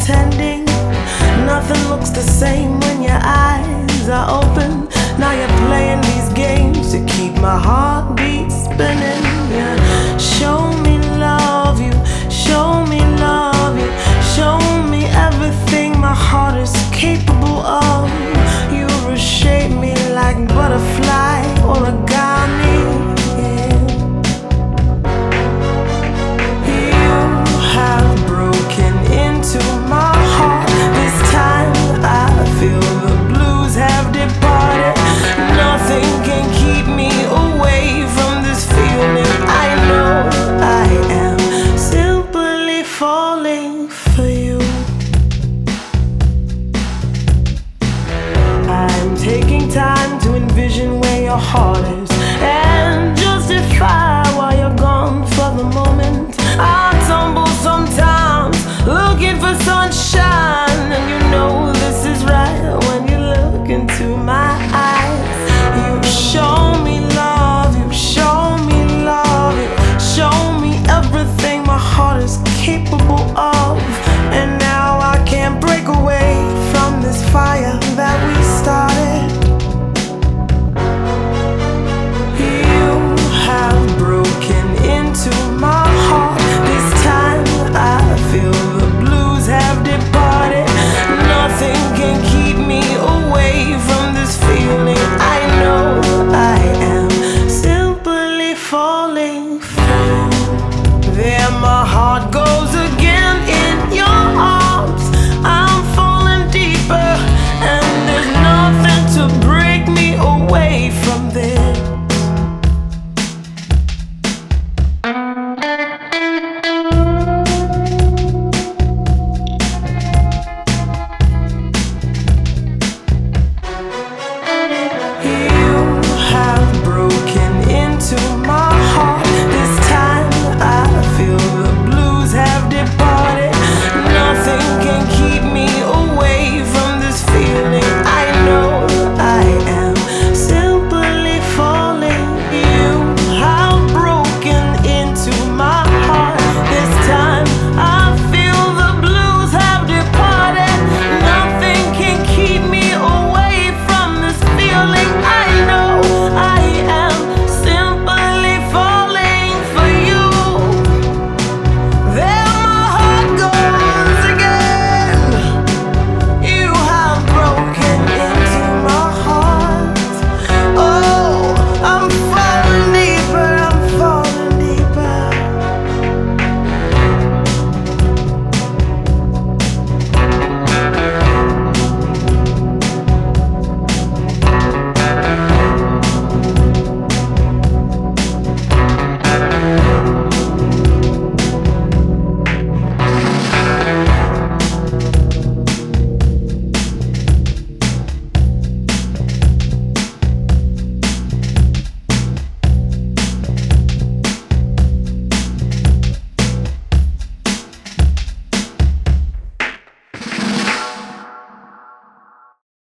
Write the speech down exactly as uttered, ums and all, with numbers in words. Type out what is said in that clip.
pretending. Nothing looks the same when your eyes are open. Now you're playing these games to keep my heartbeat spinning. Yeah. Show me love you, show me love you, show me everything my heart is capable of. You reshape me like butterfly origami. Yeah. You have broken into my heart. This time I feel the blues have departed. Nothing can keep me away from this feeling. I know I am simply falling for you. I'm taking time to envision where your heart is.